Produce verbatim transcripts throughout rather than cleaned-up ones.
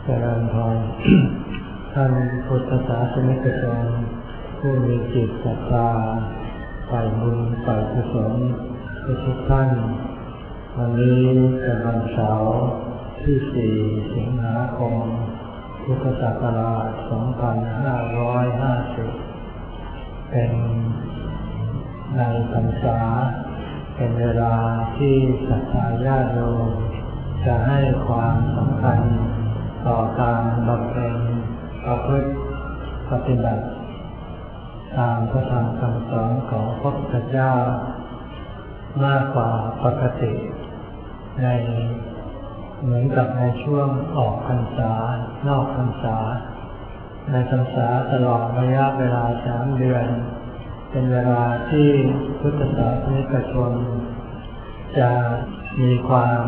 เจริญพร ท่านพุทธศาสนิกชนผู้มีจิตศรัทธาใฝ่บุญใฝ่กุศลทุกท่านวันนี้เป็นวันเสาร์ที่สี่สิงหาคมพุทธศักราชสองพันห้าร้อยห้าสิบเป็นในพรรษาเป็นเวลาที่ศรัทธาญาติโยมจะให้ความสำคัญต่อการบำเพ็ญประพฤติปฏิบัติตามพระธรรมคำสอนของพระพุทธเจ้ามากกว่าปกติในเหมือนกับในช่วงออกพรรษานอกพรรษาในพรรษาตลอดระยะเวลาสามเดือนเป็นเวลาที่พุทธศาสนิกชนจะมีความ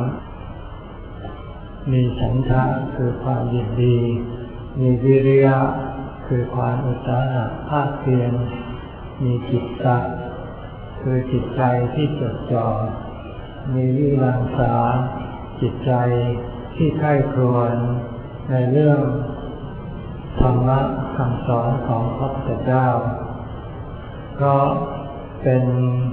มีฉันทะคือความยินดีมีวิริยะคือความอุตสาหะภาคเพียรมีจิตตะคือจิตใจที่จดจ่อมีวิรังสาจิตใจที่ใคร่ครวญในเรื่องธรรมะคำสอนของพระพุทธเจ้าก็เป็น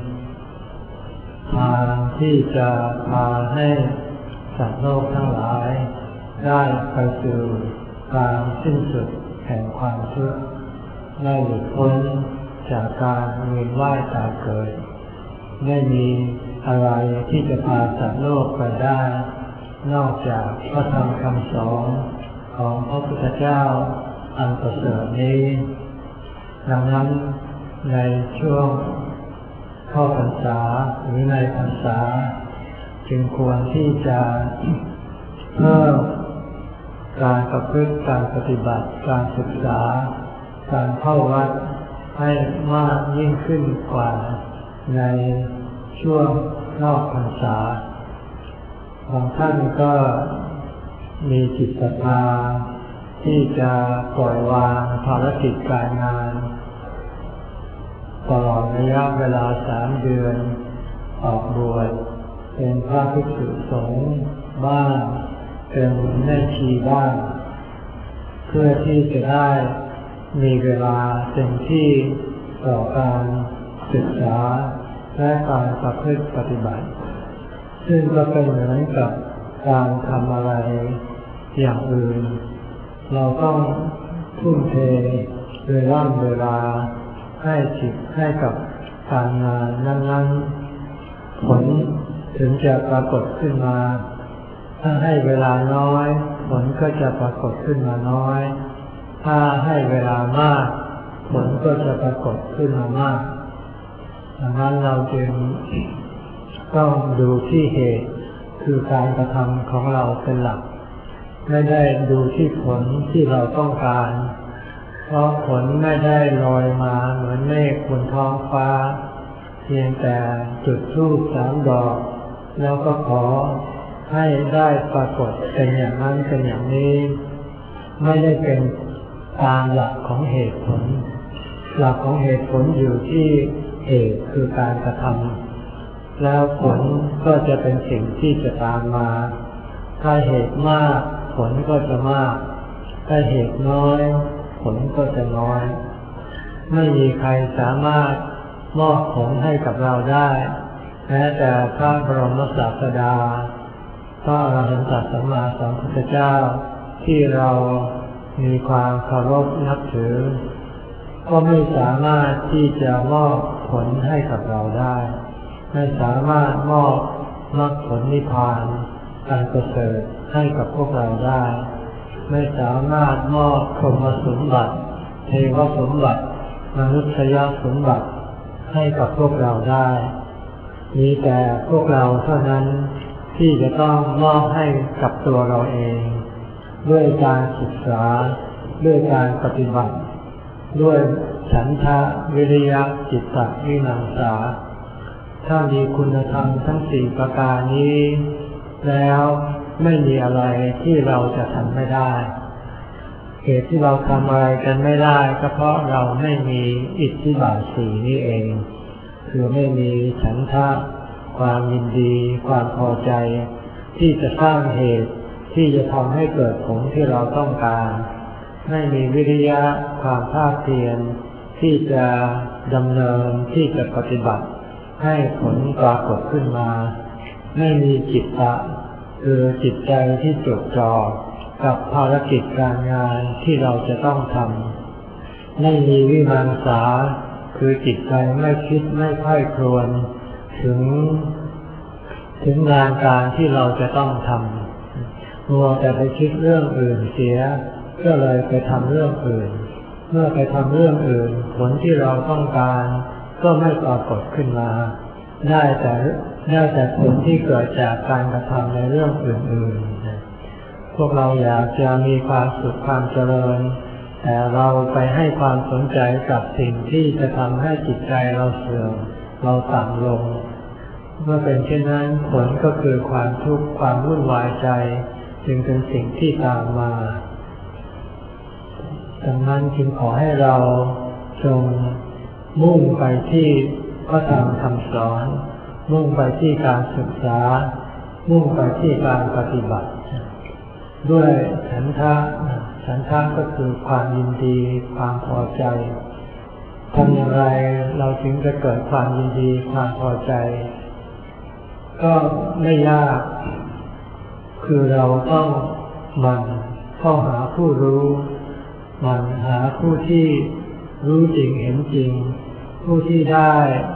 ทางที่จะพาให้สัตว์โลกทั้งหลายได้ไปสู่การสิ้นสุดแห่งความทุกข์ได้หลุดพ้นจากการเวียนว่ายตายเกิดไม่มีอะไรที่จะพาสัตว์โลกไปได้นอกจากพระธรรมคำสอนของพระพุทธเจ้าอันประเสริฐนี้ดังนั้นในช่วงเข้าพรรษาหรือในพรรษาจึงควรที่จะเพิ่มการประพฤติการปฏิบัติการศึกษาการเข้าวัดให้มากยิ่งขึ้นกว่าในช่วงนอกพรรษาบางท่านก็มีจิตศรัทธาที่จะปล่อยวางภารกิจการงานตลอดระยะเวลาสามเดือนออกบวชเป็นพระภิกษุสงฆ์บ้างเป็นแม่ชีบ้างเพื่อที่จะได้มีเวลาเต็มที่ต่อการศึกษาและการประพฤติปฏิบัติซึ่งก็เป็นเหมือนกับการทำอะไรอย่างอื่นเราต้องทุ่มเทเวลาเวลาให้จิตให้กับการงานนั้นๆผลถึงจะปรากฏขึ้นมาถ้าให้เวลาน้อยผลก็จะปรากฏขึ้นมาน้อยถ้าให้เวลามากผลก็จะปรากฏขึ้นมามากดังนั้นเราจึงต้องดูที่เหตุคือการกระทำของเราเป็นหลักไม่ได้ดูที่ผลที่เราต้องการเพราะผลไม่ได้ลอยมาเหมือนเมฆบนท้องฟ้าเพียงแต่จุดธูปสามดอกแล้วก็ขอให้ได้ปรากฏเป็นอย่างนั้นเป็นอย่างนี้ไม่ได้เป็นตามหลักของเหตุผลหลักของเหตุผลอยู่ที่เหตุคือการกระทำแล้วผลก็จะเป็นสิ่งที่จะตามมาถ้าเหตุมากผลก็จะมากถ้าเหตุน้อยผลก็จะน้อยไม่มีใครสามารถมอบผลให้กับเราได้แม้แต่พระบรมศาสดาพระอรหันตสัมมาสัมพุทธเจ้าที่เรามีความเคารพนับถือก็ไม่สามารถที่จะมอบผลให้กับเราได้ไม่สามารถมอบมรรคผลนิพพานอันประเสริฐให้กับพวกเราได้ไม่สามารถมอบพรหมสมบัติเทวสมบัติมนุษยสมบัติให้กับพวกเราได้มีแต่พวกเราเท่านั้นที่จะต้องมอบให้กับตัวเราเองด้วยการศึกษาด้วยการปฏิบัติด้วยฉันทะวิริยะจิตตะวิมังสาถ้ามีคุณธรรมทั้งสี่ประการนี้แล้วไม่มีอะไรที่เราจะทำไม่ได้เหตุที่เราทำอะไรกันไม่ได้ก็เพราะเราไม่มีอิทธิบาทสี่นี้เองคือไม่มีฉันทะความยินดีความพอใจที่จะสร้างเหตุทที่จะทำให้เกิดผลที่เราต้องการไม่มีวิริยะความภาคเพียรที่จะดำเนินที่จะปฏิบัติให้ผลปรากฏขึ้นมาไม่มีจิตตะคือจิตใจที่จดจ่อกับภารกิจการงานที่เราจะต้องทำไม่มีวิมังสาคือจิตใจไม่คิดไม่ใคร่ครวญถึงถึงงานการที่เราจะต้องทำมัวแต่ไปคิดเรื่องอื่นเสียก็เลยไปทำเรื่องอื่นเมื่อไปทำเรื่องอื่นผลที่เราต้องการก็ไม่ปรากฏขึ้นมาได้แต่ได้แต่ผลที่เกิดจากการกระทำในเรื่องอื่นๆพวกเราอยากจะมีความสุขความเจริญแต่เราไปให้ความสนใจกับสิ่งที่จะทำให้จิตใจเราเสื่อมเราต่ำลงเมื่อเป็นเช่นนั้นผลก็คือความทุกข์ความวุ่นวายใจจึงเป็นสิ่งที่ตามมาดังนั้นจึงขอให้เราจงมุ่งไปที่พระธรรมคำสอนมุ่งไปที่การศึกษามุ่งไปที่การปฏิบัติด้วยฉันทะฉันทะก็คือความยินดีความพอใจทำอย่างไรเราจึงจะเกิดความยินดีความพอใจก็ไม่ยากคือเราต้องหมั่นเข้าหาผู้รู้หมั่นหาผู้ที่รู้จริงเห็นจริงผู้ที่ได้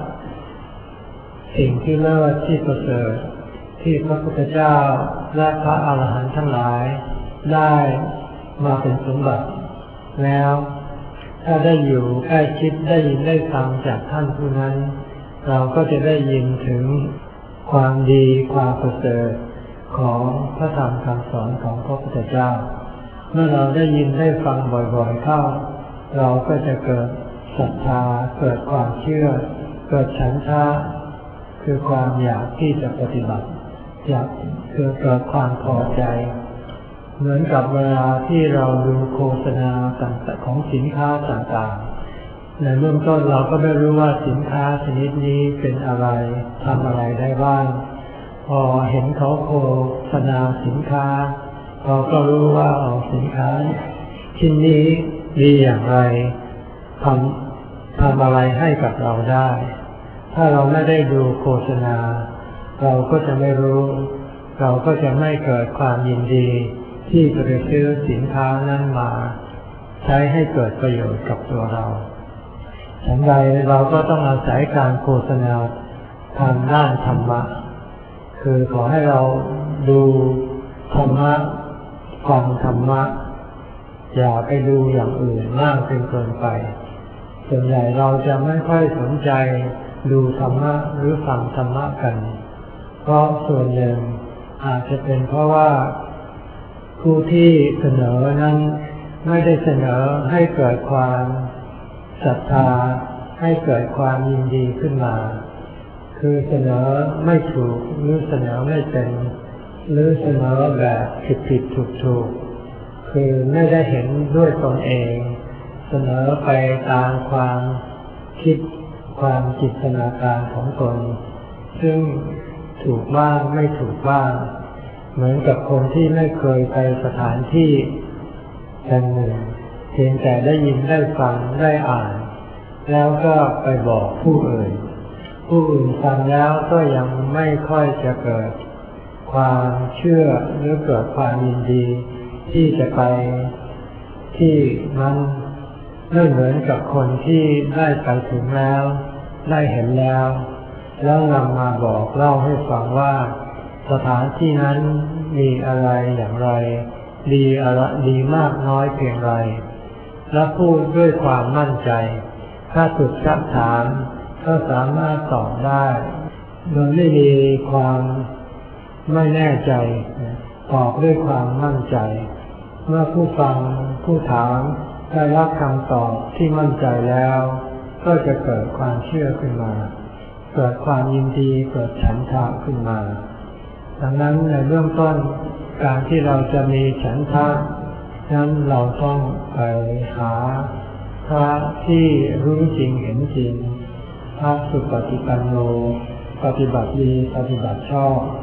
สิ่งที่เลิศที่ประเสริฐที่พระพุทธเจ้าและพระอรหันต์ทั้งหลายได้มาเป็นสมบัติแล้วถ้าได้อยู่ใกล้ชิดได้ยินได้ฟังจากท่านผู้นั้นเราก็จะได้ยินถึงความดีความประเสริฐของพระธรรมคำสอนของพระพุทธเจ้าเมื่อเราได้ยินได้ฟังบ่อยๆเข้าเราก็จะเกิดศรัทธาเกิดความเชื่อเกิดฉันทะคือความอยากที่จะปฏิบัติอยากคือเกิดความพอใจเหมือนกับเวลาที่เราดูโฆษณาต่างๆของสินค้าต่างๆในเริ่มต้นเราก็ไม่รู้ว่าสินค้าชนิดนี้เป็นอะไรทำอะไรได้บ้างพอเห็นเขาโฆษณาสินค้าเราก็รู้ว่าเอาสินค้าชิ้นนี้ดีอย่างไรทำทำอะไรให้กับเราได้ถ้าเราไม่ได้ดูโฆษณาเราก็จะไม่รู้เราก็จะไม่เกิดความยินดีที่จะไปซื้อสินค้านั้นมาใช้ให้เกิดประโยชน์กับตัวเราฉันใดเราก็ต้องอาศัยการโฆษณาทางด้านธรรมะคือขอให้เราดูธรรมะฟังธรรมะอย่าไปดูอย่างอื่นมากจนเกินไปส่วนใหญ่เราจะไม่ค่อยสนใจดูธรรมะหรือฟังธรรมะกันเพราะส่วนหนึ่งอาจจะเป็นเพราะว่าผู้ที่เสนอนั้นไม่ได้เสนอให้เกิดความศรัทธาให้เกิดความยินดีขึ้นมาคือเสนอไม่ถูกหรือเสนอไม่เป็นหรือเสนอแบบผิดผิดถูกถูกคือไม่ได้เห็นด้วยตนเองเสนอไปตามความคิดความจินตนาการของตนซึ่งถูกบ้างไม่ถูกบ้างเหมือนกับคนที่ไม่เคยไปสถานที่แห่งหนึ่งเพียงแต่ได้ยินได้ฟังได้อ่านแล้วก็ไปบอกผู้อื่นผู้อื่นฟังแล้วก็ยังไม่ค่อยจะเกิดความเชื่อหรือเกิดความยินดีที่จะไปที่นั้นไม่เหมือนกับคนที่ได้ไปถึงแล้วได้เห็นแล้วแล้วนำมาบอกเล่าให้ฟังว่าสถานที่นั้นมีอะไรอย่างไรดีอะไรดีมากน้อยเพียงไรและพูดด้วยความมั่นใจถ้าถูกซักถามก็สามารถตอบได้โดยไม่มีความไม่แน่ใจตอบด้วยความมั่นใจเมื่อผู้ฟังผู้ถามได้รับคำตอบที่มั่นใจแล้วก็จะเกิดความเชื่อขึ้นมาเกิดความยินดีเกิดฉันทะขึ้นมาดังนั้นในเบื้องต้นการที่เราจะมีฉันทะนั้นเราต้องไปหาพระที่รู้จริงเห็นจริงพระสุปฏิปันโนปฏิบัติดีปฏิบัติชอบ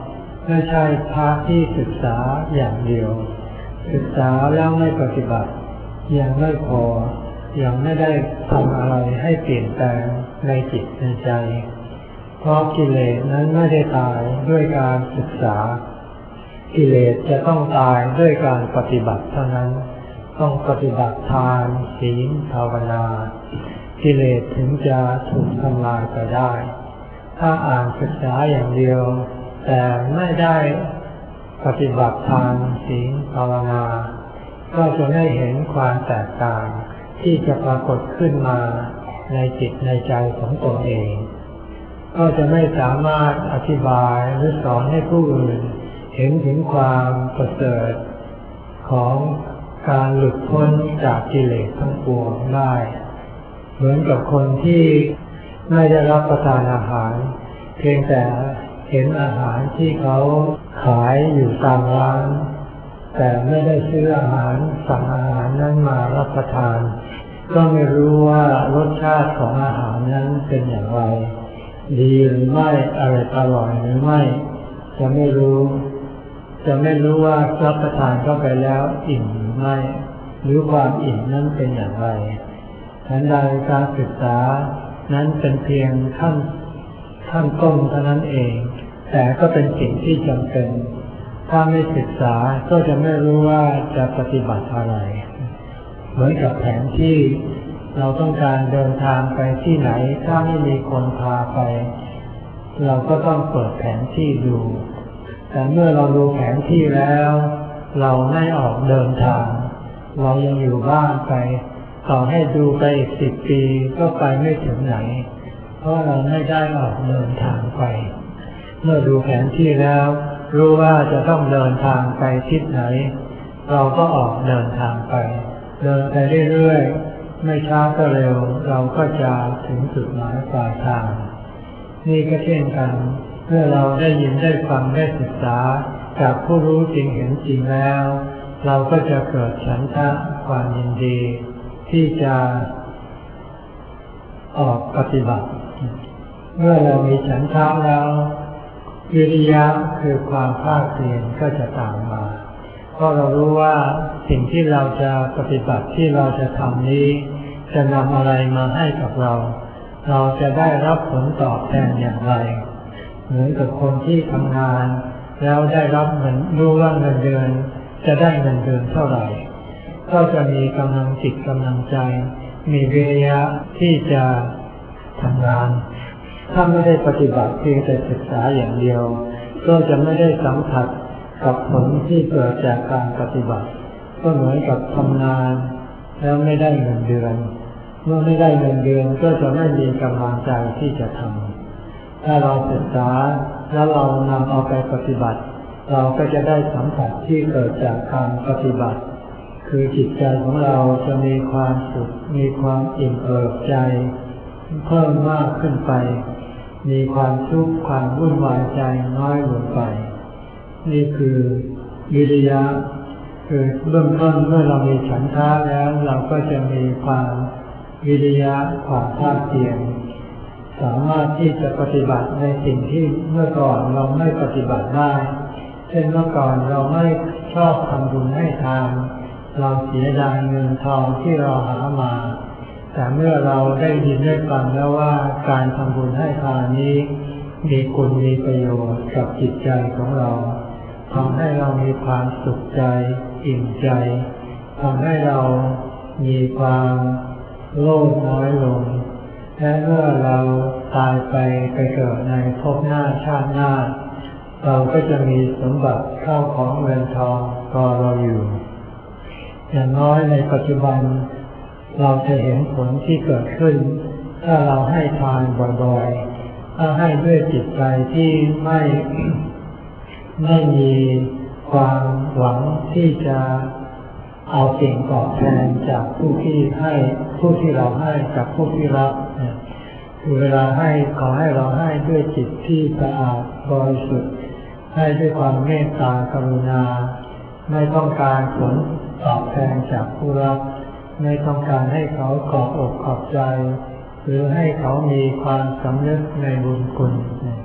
ไม่ใช่พระที่ศึกษาอย่างเดียวศึกษาแล้วไม่ปฏิบัติยังไม่พอยังไม่ได้ทำอะไรให้เปลี่ยนแปลงในจิตในใจเพราะกิเลสนั้นไม่ได้ตายด้วยการศึกษากิเลสจะต้องตายด้วยการปฏิบัติเท่านั้นต้องปฏิบัติทานศีลภาวนากิเลสถึงจะถูกทำลายไปได้ถ้าอ่านศึกษาอย่างเดียวแต่ไม่ได้ปฏิบัติทานศีลภาวนาก็จะไม่เห็นความแตกต่างที่จะปรากฏขึ้นมาในจิตในใจของตนเองก็จะไม่สามารถอธิบายหรือสอนให้ผู้อื่นเห็นถึงความประเสริฐของการหลุดพ้นจากกิเลสทั้งปวงได้เหมือนกับคนที่ไม่ได้รับประทานอาหารเพียงแต่เห็นอาหารที่เขาขายอยู่ตามร้านแต่ไม่ได้ซื้ออาหารสั่งอาหารนั้นมารับประทานก็ไม่รู้ว่ารสชาติของอาหารนั้นเป็นอย่างไรดีหรือไม่อร่อยอร่อยหรือไม่จะไม่รู้จะไม่รู้ว่ารับประทานเข้าไปแล้วอิ่มหรือไม่หรือความอิ่มนั้นเป็นอย่างไรทันใดการศึกษานั้นเป็นเพียงขั้นขั้นต้นเท่านั้นเองแต่ก็เป็นสิ่งที่จำเป็นถ้าไม่ศึกษาก็จะไม่รู้ว่าจะปฏิบัติอะไรเหมือนกับแผนที่เราต้องการเดินทางไปที่ไหนถ้าไม่มีคนพาไปเราก็ต้องเปิดแผนที่ดูแต่เมื่อเราดูแผนที่แล้วเราไม่ออกเดินทางเรายังอยู่บ้านไปต่อให้ดูไปอีกสิบปีก็ไปไม่ถึงไหนเพราะเราไม่ได้ออกเดินทางไปเมื่อดูแผนที่แล้วรู้ว่าจะต้องเดินทางไปทิศไหนเราก็ออกเดินทางไปเดินไปเรื่อยๆไม่ช้าก็เร็วเราก็จะถึงจุดหมายปลายทางนี่ก็เช่นกันเมื่อเราได้ยินได้ฟังได้ศึกษาจากผู้รู้จริงเห็นจริงแล้วเราก็จะเกิดฉันทะความยินดีที่จะออกปฏิบัติเมื่อเรามีฉันทะแล้ววิริยะคือความภาคเพียรก็จะตามมาเพราะเรารู้ว่าสิ่งที่เราจะปฏิบัติที่เราจะทำนี้จะนำอะไรมาให้กับเราเราจะได้รับผลตอบแทนอย่างไรเหมือนกับคนที่ทำงานแล้วได้รับเงินรู้ว่าเงินเดือนจะได้เงินเดือนเท่าไหร่ก็จะมีกำลังจิตกำลังใจมีวิริยะที่จะทำงานถ้าไม่ได้ปฏิบัติเพียงแต่ศึกษาอย่างเดียวก็จะไม่ได้สัมผัสกับผลที่เกิดจากการปฏิบัติก็เหมือนกับทำงานแล้วไม่ได้เงินเดือนเมื่อไม่ได้เงินเดือนก็จะไม่มีกำลังใจที่จะทำถ้าเราศึกษาแล้วเรานำเอาไปปฏิบัติเราก็จะได้สัมผัสที่เกิดจากการปฏิบัติคือจิตใจของเราจะมีความสุขมีความอิ่มเอิบใจเพิ่มมากขึ้นไปมีความทุกข์ความวุ่นวายใจน้อยลงไปนี่คือวิริยะคือเบื้องต้นเมื่อเรามีฉันทะแล้วเราก็จะมีความวิริยะความภาคเพียรสามารถที่จะปฏิบัติในสิ่งที่เมื่อก่อนเราไม่ปฏิบัติได้เช่นเมื่อก่อนเราไม่ชอบทำบุญให้ทานเราเสียดายเงินทองที่เราหามาแต่เมื่อเราได้ยินได้ฟังแล้วว่าการทำบุญให้ทานนี้มีคุณมีประโยชน์กับจิตใจของเราทำให้เรามีความสุขใจอิ่มใจทำให้เรามีความโลภน้อยลงและเมื่อเราตายไปไปเกิดในภพหน้าชาติหน้าเราก็จะมีสมบัติเข้าของเงินทองรอเราอยู่อย่างน้อยในปัจจุบันเราจะเห็นผลที่เกิดขึ้นถ้าเราให้ทานบ่อยๆถ้าให้ด้วยจิตใจที่ไม่ ไม่มีความหวังที่จะเอาสิ่งตอบแทนจากผู้ที่ให้ผู้ที่เราให้กับผู้ที่รับคือเวลาให้ขอให้เราให้ด้วยจิตที่สะอาดบริสุทธิ์ให้ด้วยความเมตตากรุณาไม่ต้องการผลตอบแทนจากผู้รับไม่ต้องการให้เขาขอบอกขอบใจหรือให้เขามีความสำนึกในบุญคุณ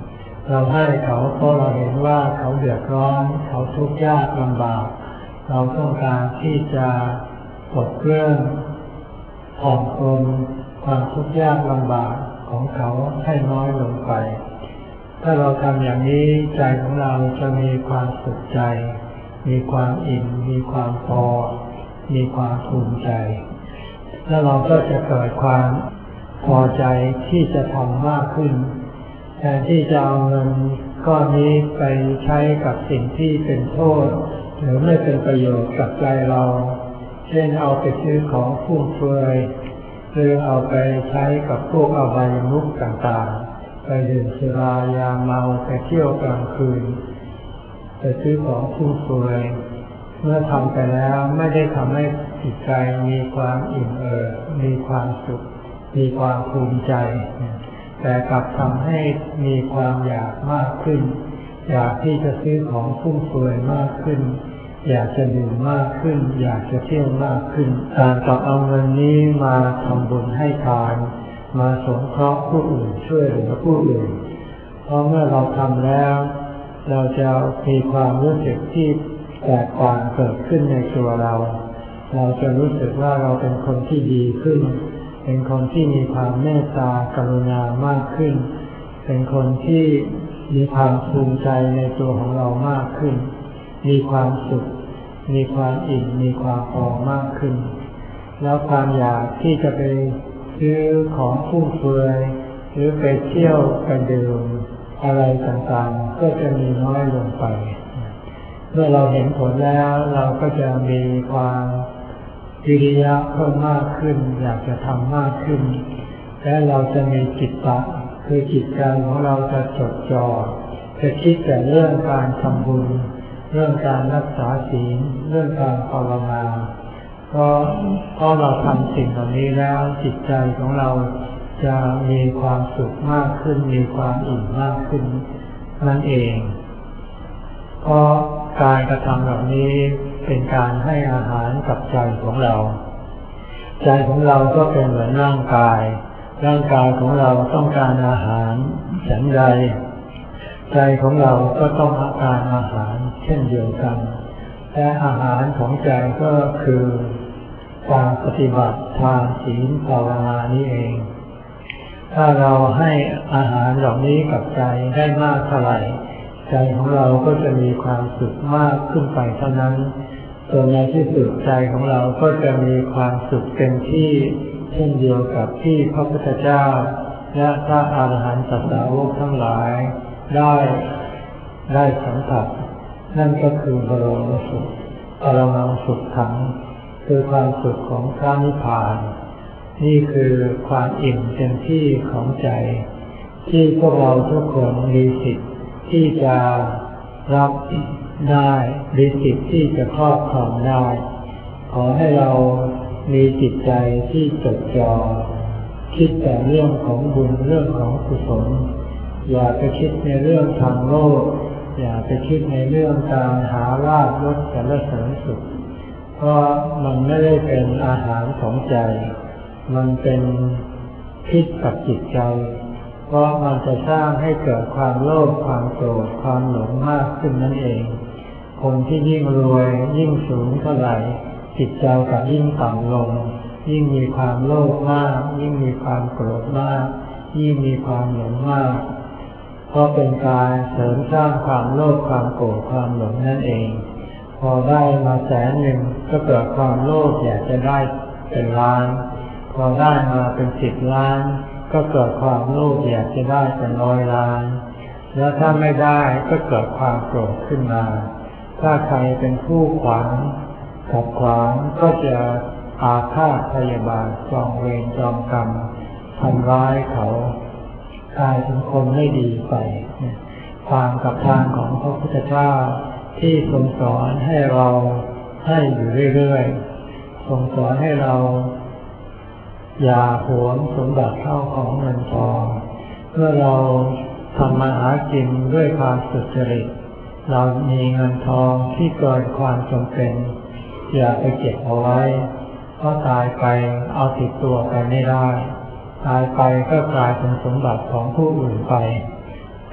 เราให้เขาเพราะเราเห็นว่าเขาเดือดร้อนเขาทุกข์ยากลำบากเราต้องการที่จะปลดเปลื้องผ่อนปลนความทุกข์ยากลำบากของเขาให้น้อยลงไปถ้าเราทำอย่างนี้ใจของเราจะมีความสุขใจมีความอิ่มมีความพอมีความภูมิใจแล้วเราก็จะเกิดความพอใจที่จะทำมากขึ้นแทนที่จะเอาเงินก้อนนี้ไปใช้กับสิ่งที่เป็นโทษหรือไม่เป็นประโยชน์กับใจเราเช่นเอาไปซื้อของฟุ่มเฟือยหรือเอาไปใช้กับพวกอบายมุขต่างๆไปดื่มสุรายาเมาไปเที่ยวกลางคืนไปซื้อของฟุ่มเฟือยเมื่อทำไปแล้วไม่ได้ทำให้จิตใจมีความอิ่มเอิบมีความสุขมีความภูมิใจแต่กลับทำให้มีความอยากมากขึ้นอยากที่จะซื้อของฟุ่มเฟือยมากขึ้นอยากจะดื่มมากขึ้นอยากจะเที่ยวมากขึ้นการกลับเอาเงินนี้มาทำบุญให้ทานมาสงเคราะห์ผู้อื่นช่วยเหลือผู้อื่นเพราะเมื่อเราทำแล้วเราจะมีความรู้สึกที่แตกต่างเกิดขึ้นในตัวเราเราจะรู้สึกว่าเราเป็นคนที่ดีขึ้นเป็นคนที่มีความเมตตากรุณามากขึ้นเป็นคนที่มีความภูมิใจในตัวของเรามากขึ้นมีความสุขมีความอิ่มมีความพอมากขึ้นแล้วความอยากที่จะไปซื้อของฟุ่มเฟือยหรือไปเที่ยวไปดื่มอะไรต่างๆก็จะมีน้อยลงไปเมื่อเราเห็นผลแล้วเราก็จะมีความวิริยะเพิ่มมากขึ้นอยากจะทำมากขึ้นและเราจะมีจิตตะคือจิตใจของเราจะจดจ่อจะคิดแต่เรื่องการทำบุญเรื่องการรักษาศีลเรื่องการภาวนาเพราะเพราะเราทำสิ่งเหล่านี้แล้วจิตใจของเราจะมีความสุขมากขึ้นมีความอิ่มมากขึ้นนั่นเองเพราะการกระทำเหล่านี้เป็นการให้อาหารกับใจของเราใจของเราก็เป็นเหมือนร่างกายร่างกายของเราต้องการอาหารฉันใดใจของเราก็ต้องการอาหารเช่นเดียวกันและอาหารของใจก็คือการปฏิบัติทานศีลภาวนานี้เองถ้าเราให้อาหารเหล่านี้กับใจได้มากเท่าไหร่ใจของเราก็จะมีความสุขมากขึ้นไปเท่านั้นส่วนในที่สุดใจของเราก็จะมีความสุขเต็มที่เช่นเดียวกับที่พระพุทธเจ้าและพระอรหันตสาวกทั้งหลายได้ได้สัมผัสนั่นก็คือบรมสุขปรมังสุขขังคือความสุขของพระนิพพานนี่คือความอิ่มเต็มที่ของใจที่พวกเราทุกคนมีสิทธิ์ที่จะรับได้มีสิทธิ์ที่จะครอบครองได้ขอให้เรามีจิตใจที่จดจ่อคิดแต่เรื่องของบุญเรื่องของกุศลอย่าไปคิดในเรื่องทางโลกอย่าไปคิดในเรื่องการหาลาภยศสรรเสริญสุขเพราะมันไม่ได้เป็นอาหารของใจมันเป็นพิษกับจิตใจเพราะมันจะสร้างให้เกิดความโลภความโกรธความหลงมากขึ้นนั่นเองคนที่ยิ่งรวยยิ่งสูงเท่าไหร่จิตใจก็ยิ่งต่ำลงยิ่งมีความโลภมากยิ่งมีความโกรธมากยิ่งมีความหลงมากเพราะเป็นการเสริมสร้างความโลภความโกรธความหลงนั่นเองพอได้มาแสนหนึ่งก็เกิดความโลภอยากจะได้เป็นล้านพอได้มาเป็นสิบล้านก็เกิดความโลภอยากจะได้เป็นร้อยล้านแล้วถ้าไม่ได้ก็เกิดความโกรธขึ้นมาถ้าใครเป็นผู้ขวางขัดขวางก็จะอาฆาตพยาบาทจองเวรจองกรรมทำร้ายเขากลายเป็นคนไม่ดีไปทางกับทางของพระพุทธเจ้าที่ทรงสอนให้เราให้อยู่เรื่อยๆทรงสอนให้เราอย่าหวงสมบัติเข้าของเงินทองเมื่อเราทำมาหากินด้วยความสุจริตเรามีเงินทองที่เกินความจำเป็นอย่าไปเก็บเอาไว้เพราะตายไปเอาติดตัวไปไม่ได้ตายไปก็กลายเป็นสมบัติของผู้อื่นไป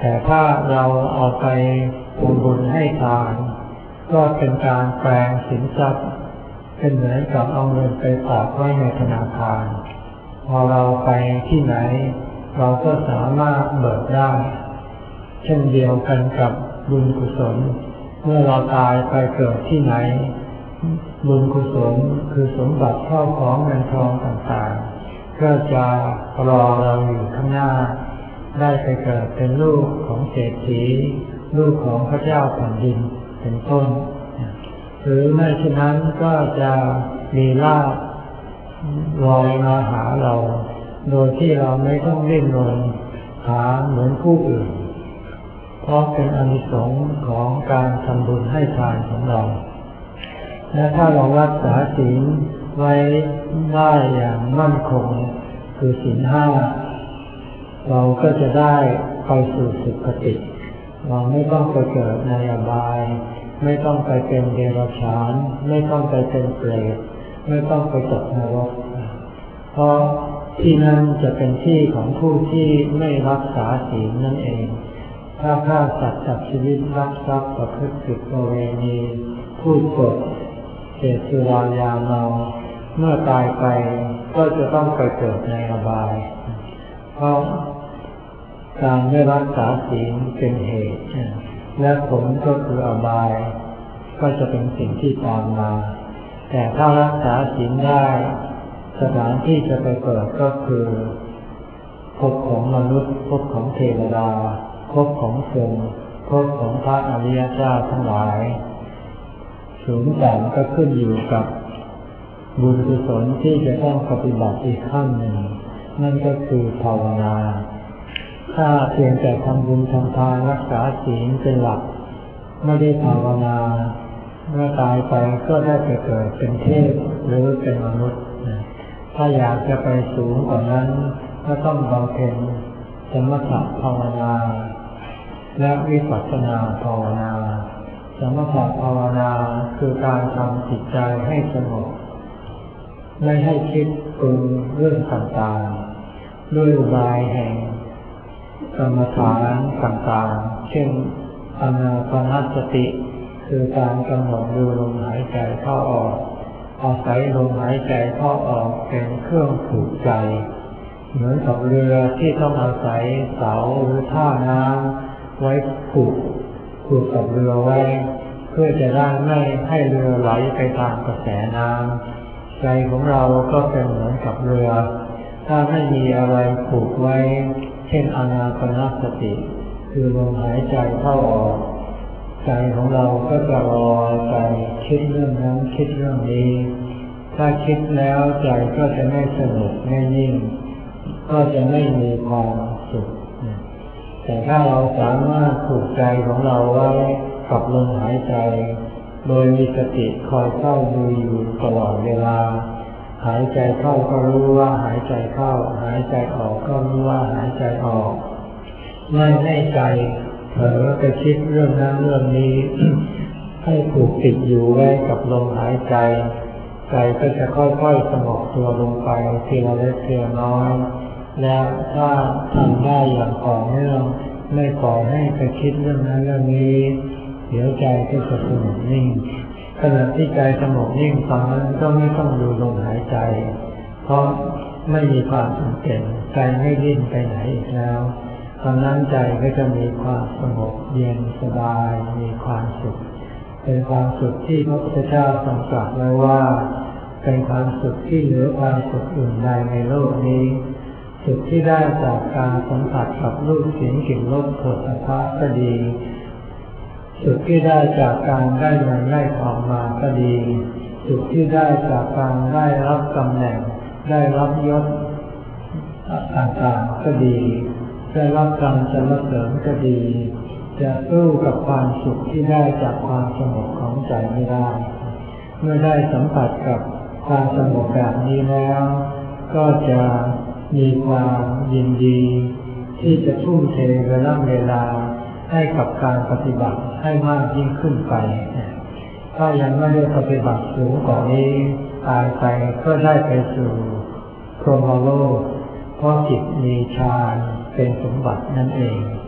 แต่ถ้าเราเอาไปทำบุญให้ทานก็เป็นการแปลงสินทรัพย์เป็นเหมือนกับเอาเงินไปฝากไว้ในธนาคารพอเราไปที่ไหนเราก็สามารถเบิกได้เช่นเดียวกันกับบุญกุศลเมื่อเราตายไปเกิดที่ไหนบุญกุศลคือสมบัติเข้าของเงินทองต่างๆก็จะรอเราอยู่ข้างหน้าได้ไปเกิดเป็นลูกของเศรษฐีลูกของพระเจ้าแผ่นดินเป็นต้นหรือไม่เช่นนั้นก็จะมีลาภลอยมาหาเราโดยที่เราไม่ต้องดิ้นรนหาเหมือนผู้อื่นเพราะเป็นอานิสงส์ของการทำบุญให้ทานของเราและถ้าเรารักษาศีลไว้ได้อย่างมั่นคงคือศีลห้าเราก็จะได้ไปสู่สุคติเราไม่ต้องไปเกิดในอบายไม่ต้องไปเป็นเดรัจฉานไม่ต้องไปเป็นเปรตไม่ต้องไปตกนรกเพราะที่นั่นจะเป็นที่ของผู้ที่ไม่รักษาศีลนั่นเองถ้าฆ่าสัตว์ตัดชีวิตลักทรัพย์ประพฤติผิดประเวณีพูดปดเสพสุรายาเมาเมื่อตายไปก็จะต้องไปเกิดในอบายเพราะการไม่รักษาศีลเป็นเหตุและผลก็คืออบายก็จะเป็นสิ่งที่ตามมาแต่ถ้ารักษาศีลได้สถานที่จะไปเกิดก็คือภพของมนุษย์ภพของเทวดาภพของพรหมภพของพระอริยเจ้าทั้งหลายสูงต่ำก็ขึ้นอยู่กับบุญกุศลที่จะต้องปฏิบัติอีกขั้นหนึ่งนั่นก็คือภาวนาถ้าเพียงแต่ทำบุญทำทานรักษาศีลเป็นหลักไม่ได้ภาวนาเมื่อตายไปก็ได้ไปเกิดเป็นเทพหรือเป็นมนุษย์ถ้าอยากจะไปสูงกว่านั้นก็ต้องบำเพ็ญสมถะภาวนาและวิปัสสนาภาวนาสมถะภาวนาคือการทำจิตใจให้สงบไม่ให้คิดปรุงเรื่องต่างๆด้วยอุบายแห่งกรรมฐานต่างๆเช่นอานาปานสติคือการกำหนดดูลมหายใจเข้าออกอาศัยลมหายใจเข้าออกเป็นเครื่องผูกใจเหมือนกับเรือที่ต้องอาศัยเสาหรือท่าน้ำไว้ผูกผูกกับเรือไว้เพื่อจะได้ไม่ให้เรือไหลไปตามกระแสน้ำใจของเราก็เป็นเหมือนกับเรือถ้าไม่มีอะไรผูกไว้เช่นอานาปานสติคือลมหายใจเข้าออกใจของเราก็จะลอยไปคิดเรื่องนั้นคิดเรื่องนี้ถ้าคิดแล้วใจก็จะไม่สงบไม่นิ่งก็จะไม่มีความสุขแต่ถ้าเราสามารถผูกใจของเราไว้กับลมหายใจโดยมีสติคอยเข้าดูอยู่ตลอดเวลาหายใจเข้าก็รู้ว่าหายใจเข้าหายใจออกก็รู้ว่าหายใจออกไม่ให้ใจเผลอไปคิดเรื่องนั้นเรื่องนี้ ให้ผูกติดอยู่ไว้กับลมหายใจใจก็จะค่อยๆสงบตัวลงไปทีละเล็กทีละน้อยแล้วถ้าทำได้อย่างต่อเนื่องไม่ปล่อยให้ไปคิดเรื่องนั้นเรื่องนี้เดี๋ยวใจก็จะสงบนิ่งขณะที่ใจสงบนิ่งตอนนั้นก็ไม่ต้องดูลมหายใจเพราะไม่มีความจำเป็นใจไม่ดิ้นไปไหนอีกแล้วตอนนั้นใจก็จะมีความสงบเย็นสบายมีความสุขเป็นความสุขที่พระพุทธเจ้าทรงตรัสไว้ว่าเป็นความสุขที่เหนือความสุขอื่นใดในโลกนี้สุขที่ได้จากการสัมผัสกับรูปเสียงกลิ่นรสโผฏฐัพพะก็ดีสุขที่ได้จากการได้เงินได้ทองมาก็ดีสุขที่ได้จากการได้รับตำแหน่งได้รับยศต่างๆก็ดีได้รับการสรรเสริญก็ดีจะสู้กับความสุขที่ได้จากความสงบของใจไม่ได้เมื่อได้สัมผัสกับความสงบแบบนี้แล้วก็จะมีความยินดีที่จะทุ่มเทเวลาเวลาให้กับการปฏิบัติให้มากยิ่งขึ้นไปถ้ายังไม่ได้ปฏิบัติสูงกว่านี้ตายไปก็ได้ไปสู่พรหมโลกเพราะจิตมีฌานเป็นสมบัตินั่นเองพ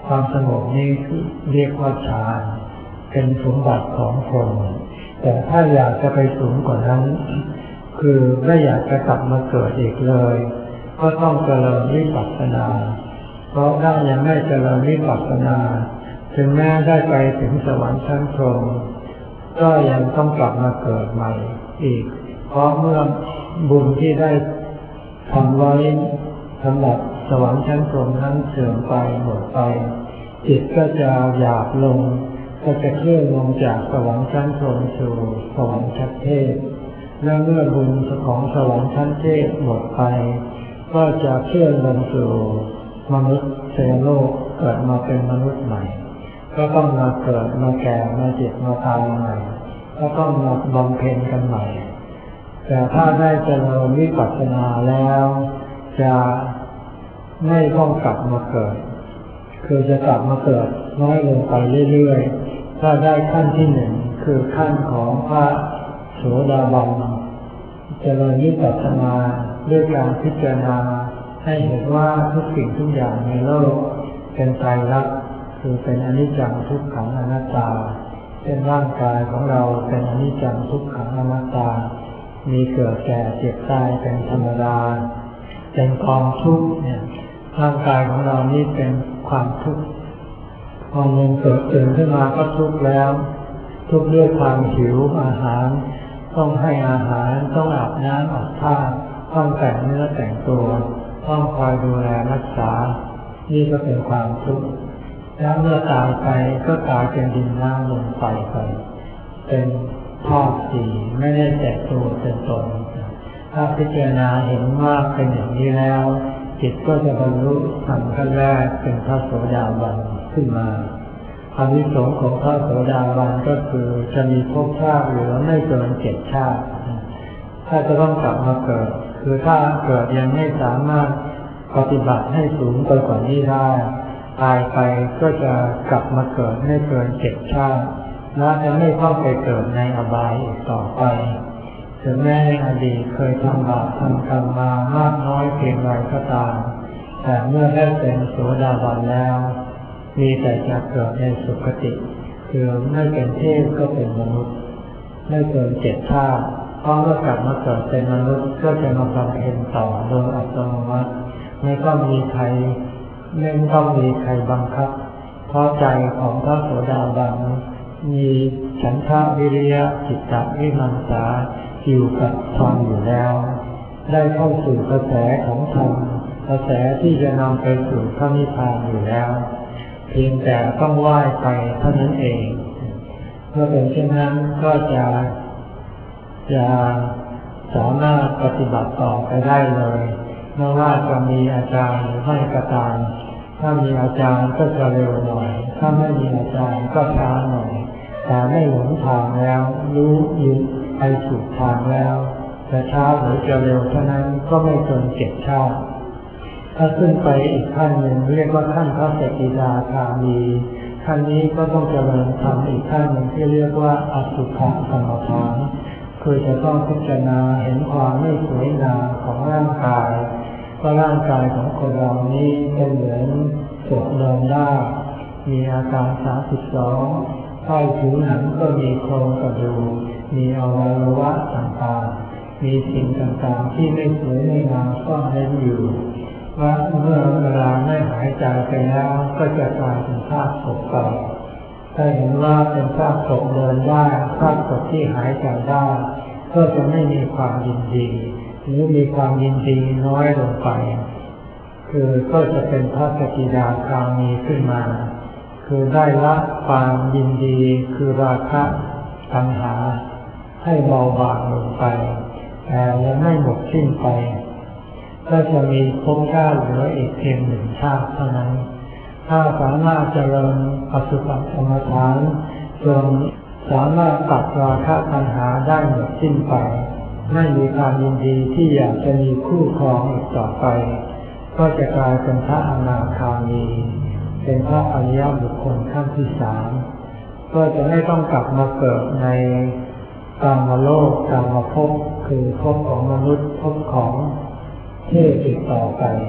ความสงบนี้เรียกว่าฌานเป็นสมบัติของคนแต่ถ้าอยากจะไปสูงกว่านั้นคือไม่อยากจะกลับมาเกิดอีกเลยก็ต้องเจริญวิปัสสนาเพราะถ้ายังไม่เจริญวิปัสสนาถึงแม้ได้ไปถึงสวรรค์ชั้นพรหมก็ยังต้องกลับมาเกิดใหม่อีกเพราะเมื่อบุญที่ได้ทำไว้สำหรับสวรรค์ชั้นพรหมนั้นเสื่อมไปหมดไปจิตก็จะหยาบลงก็จะเคลื่อนลงจากสวรรค์ชั้นพรหมสู่สวรรค์ชั้นเทพและเมื่อบุญของสวรรค์ชั้นเทพหมดไปก็จะเคลื่อนลงสู่มนุษย์เทวโลกเกิดมาเป็นมนุษย์ใหม่ก็ต้องมาเกิดมาแก่มาเจ็บมาตายใหม่ก็ต้องมาบำเพ็ญกันใหม่แต่ถ้าได้เจริญวิปัสสนาแล้วจะไม่ต้องกลับมาเกิดคือจะกลับมาเกิดน้อยลงไปเรื่อยๆถ้าได้ขั้นที่หนึ่งคือขั้นของพระโสดาบันเจริญวิปัสสนาด้วยการพิจารณาให้เห็นว่าทุกสิ่งทุกอย่างในโลกเป็นไตรลักษณ์คือเป็นอนิจจังทุกขังอนัตตาเป็นร่างกายของเราเป็นอนิจจังทุกขังอนัตตามีเกิดแก่เจ็บตายเป็นธรรมดาเป็นกองทุกข์เนี่ยร่างกายของเรานี่เป็นความทุกข์พอมันเกิดตื่นขึ้นมาก็ทุกข์แล้วทุกข์ด้วยความหิวอาหารต้องให้อาหารต้องอาบน้ำอาบผ้าต้องแต่งเนื้อแต่งตัวต้องคอยดูแลรักษานี่ก็เป็นความทุกข์แล้วเมื่อตายไปก็ตายเป็นดินน้ำลมไฟไปเป็นธาตุสี่ไม่ได้แตกตัวเป็นตนถ้าพิจารณาเห็นว่าเป็นอย่างนี้แล้วจิตก็จะบรรลุธรรมขั้นแรกเป็นพระโสดาบันขึ้นมาอานิสงส์ของพระโสดาบันก็คือจะมีภพชาติเหลือไม่เกินเจ็ดชาติถ้าจะต้องกลับมาเกิดคือถ้าเกิดยังไม่สามารถปฏิบัติให้สูงไปกว่านี้ได้ตายไปก็จะกลับมาเกิดไม่เกินเจ็ดชาติและจะไม่ต้องไปเกิดในอบายอีกต่อไปถึงแม้ในอดีตเคยทำบาปทำกรรมมามากน้อยเพียงไรก็ตามแต่เมื่อได้เป็นโสดาบันแล้วมีแต่จะเกิดในสุคติคือไม่เป็นเทพก็เป็นมนุษย์ไม่เกินเจ็ดชาติเพราะเมื่อกลับมาเกิดเป็นมนุษย์ก็จะมาบำเพ็ญต่อโดยอัตโนมัติไม่ต้องมีใครไม่ต้องมีใครบังคับเพราะใจของพระโสดาบันมีฉันทะวิริยะจิตตะวิมังสาอยู่กับธรรมอยู่แล้วได้เข้าสู่กระแสของธรรมกระแสที่จะนำไปสู่พระนิพพานอยู่แล้วเพียงแต่ต้องไหว้ไปเท่านั้นเองเมื่อเป็นเช่นนั้นก็จะจะสามารถปฏิบัติต่อไปได้เลยไม่ว่าจะมีอาจารย์หรือไม่ก็ตามถ้ามีอาจารย์ก็จะเร็วหน่อยถ้าไม่มีอาจารย์ก็ช้าหน่อยแต่ไม่หลงทางแล้วรู้ยินไปสู่ทางแล้วจะช้าหรือจะเร็วเท่านั้นก็ไม่เกินเจ็ดชาติถ้าขึ้นไปอีกขั้นหนึ่งเรียกว่าขั้นพระสกิทาคามีขั้นนี้ก็ต้องเจริญธรรมอีกขั้นหนึ่งที่เรียกว่าอสุภกรรมฐานคือจะต้องพิจารณาเห็นความไม่สวยงามของร่างกายว่าร่างกายของคนเรานี้เป็นเหมือนศพเดินได้มีอาการสามสิบสองใต้ผิวหนังก็มีโครงกระดูกมีอวัยวะต่างๆมีสิ่งต่างๆที่ไม่สวยไม่งามซ่อนเร้นอยู่ว่าเมื่อเวลาไม่หายใจไปแล้วก็จะกลายเป็นซากศพไปถ้าเห็นว่าเป็นซากศพเดินได้ซากศพที่หายใจได้ก็จะไม่มีความยินดีหรือมีความยินดีน้อยลงไปคือก็จะเป็นพระสกิทาคามีขึ้นมาคือได้ละความยินดีคือราคะตัณหาให้เบาบางลงไปแต่ยังไม่หมดสิ้นไปก็จะมีภพชาติเหลืออีกเพียงหนึ่งชาติเท่านั้นถ้าสามารถเจริญอสุภกรรมฐานจนสามารถตัดราคะตัณหาได้หมดสิ้นไปไม่มีความยินดีที่อยากจะมีคู่ครองอีกต่อไปก็จะกลายเป็นพระอนาคามีเป็นพระอริยบุคคลขั้นที่สามก็จะไม่ต้องกลับมาเกิดในกามโลกกามภพคือภพของมนุษย์ภพของเทพอีกต่อไป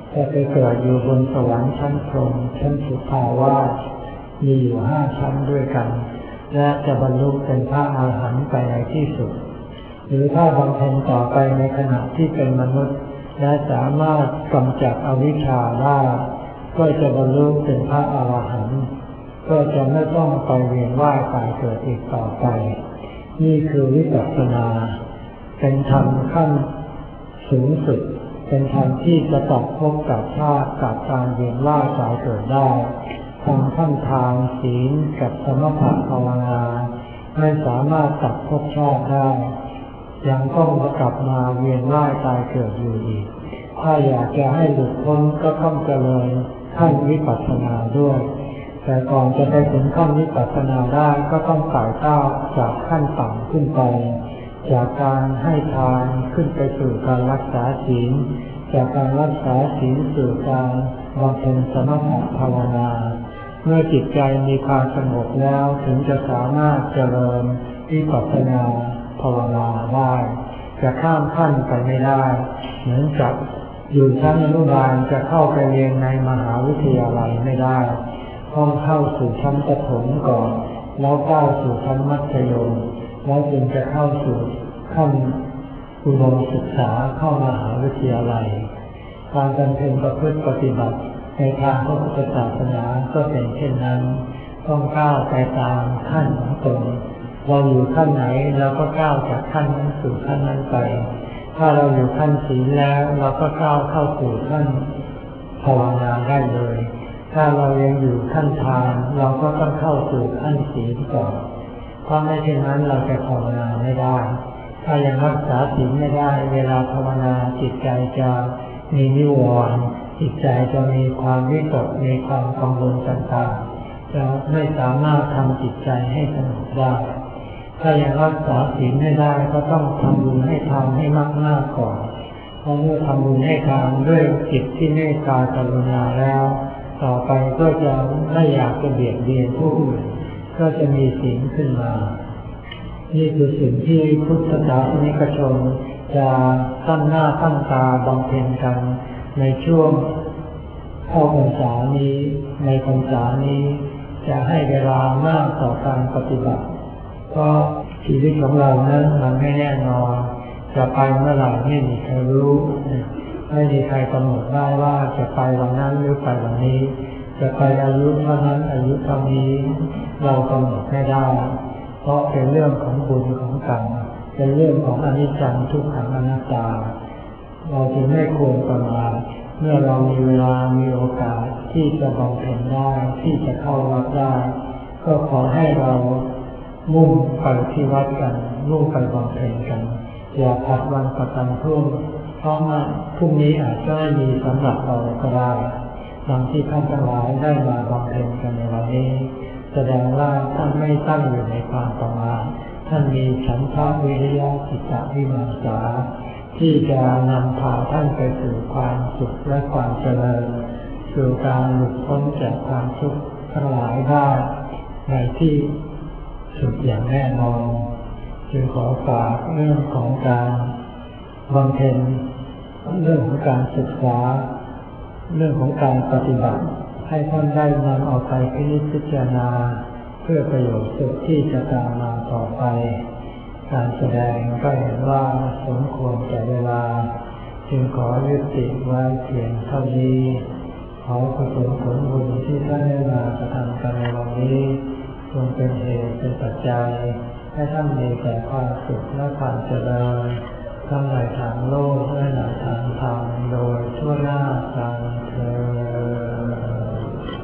จะไปเกิดอยู่บนสวรรค์ชั้นพรหมชั้นสุทาวาสมีอยู่ห้าชั้นด้วยกันและจะบรรลุเป็นพระอรหันต์ไปในที่สุดหรือถ้าบำเพ็ญต่อไปในขณะที่เป็นมนุษย์และสามารถกำจัดอวิชชาได้ก็จะบรรลุเป็นพระอรหันต์ก็จะไม่ต้องไปเวียนว่ายตายเกิดอีกต่อไปนี่คือวิปัสสนาเป็นธรรมขั้นสูงสุดเป็นธรรมที่จะตัดภพกับชาติกับการเวียนว่ายตายเกิดได้ทางขั้นทางศีลกับสมถะภาวนาไม่สามารถตัดภพชาติได้ยังต้องกลับมาเวียนว่ายตายเกิดอยู่อีกถ้าอยากจะให้หลุดพ้นก็ต้องเจริญขั้นวิปัสสนาด้วยแต่ก่อนจะไปถึงขั้นวิปัสสนาได้ก็ต้องไต่เต้าจากขั้นต่ำขึ้นไปจากการให้ทานขึ้นไปสู่การรักษาศีลจากการรักษาศีลสู่การบำเพ็ญสมถะภาวนาเมื่อจิตใจมีความสงบแล้วถึงจะสามารถเจริญวิปัสสนาภาวนาได้จะข้ามขั้นไปไม่ได้เหมือนกับอยู่ชั้นอนุบาลจะเข้าไปเรียนในมหาวิทยาลัยไม่ได้ต้องเข้าสู่ชั้นประถมก่อนแล้วก้าวสู่ชั้นมัธยมแล้วจึงจะเข้าสู่ขั้นอุดมศึกษาเข้ามหาวิทยาลัยการบำเพ็ญประพฤติปฏิบัติในทางพระพุทธศาสนาก็เป็นเช่นนั้นต้องก้าวไปตามขั้นของตนเราอยู่ขั้นไหนเราก็ก้าวจากขั้นนั้นสู่ขั้นนั้นไปถ้าเราอยู่ขั้นศีลแล้วเราก็ก้าวเข้าสู่ขั้นภาวนาได้เลยถ้าเรายังอยู่ขั้นทานเราก็ต้องเข้าสู่ขั้นศีลก่อนเพราะไม่เช่นนั้นเราจะภาวนาไม่ได้ถ้ายังรักษาศีลไม่ได้เวลาภาวนาจิตใจจะมีนิวรณ์จิตใจจะมีความวิตกมีความกังวลต่างๆจะไม่สามารถทำจิตใจให้สงบได้ถ้ายังรักษาศีลไม่ได้ก็ต้องทำบุญให้ทานให้มากๆก่อนเพราะเมื่อทำบุญให้ทานด้วยจิตที่เมตตากรุณาแล้วต่อไปก็จะไม่อยากจะเบียดเบียนผู้อื่นก็จะมีศีลขึ้นมานี่คือสิ่งที่พุทธศาสนิกชนจะตั้งหน้าตั้งตาบำเพ็ญกันในช่วงเข้าพรรษานี้ในพรรษานี้จะให้เวลามากต่อการปฏิบัติเพราะชีวิตของเรานั้นมันไม่แน่นอนจะไปเมื่อไหร่ไม่มีใครรู้ไม่มีใครกำหนดได้ว่าจะไปวันนั้นหรือไปวันนี้จะไปอายุเท่านั้นอายุเท่านี้เรากำหนดไม่ได้เพราะเป็นเรื่องของบุญของกรรมเป็นเรื่องของอนิจจังทุกขังอนัตตาเราจึงไม่ควรประมาทเมื่อเรามีเวลามีโอกาสที่จะบำเพ็ญได้ที่จะเข้าวัดได้ก็ขอให้เรามุ่งไปที่วัดกันมุ่งไปบำเพ็ญกันอย่าพัดวันประกันพรุ่งเพราะว่าพรุ่งนี้อาจจะไม่มีสำหรับเราก็ได้ดังที่ท่านทั้งหลายได้มาบำเพ็ญกันในวันนี้แสดงว่าท่านไม่ตั้งอยู่ในความประมาทท่านมีฉันทะวิริยะจิตตวิมังสาที่จะนำพาท่านไปสู่ความสุขและความเจริญสู่การหลุดพ้นจากความทุกข์ทั้งหลายได้ในที่สุดอย่างแน่นอนจึงขอฝากเรื่องของการบำเพ็ญเรื่องของการศึกษาเรื่องของการปฏิบัติให้ท่านได้นำเอาไปพิจารณาเพื่อประโยชน์สุขที่จะตามมาต่อไปการแสดงก็เห็นว่าสมควรแก่เวลาจึงขอยุติไว้เพียงเท่านี้ขอกุศลผลบุญที่ท่านได้มากระทำกันในวันนี้จงเป็นเหตุเป็นปัจจัยให้ท่านมีแต่ความสุขและความเจริญทั้งในทางโลกและในทางธรรมโดยทั่วหน้ากันเถิด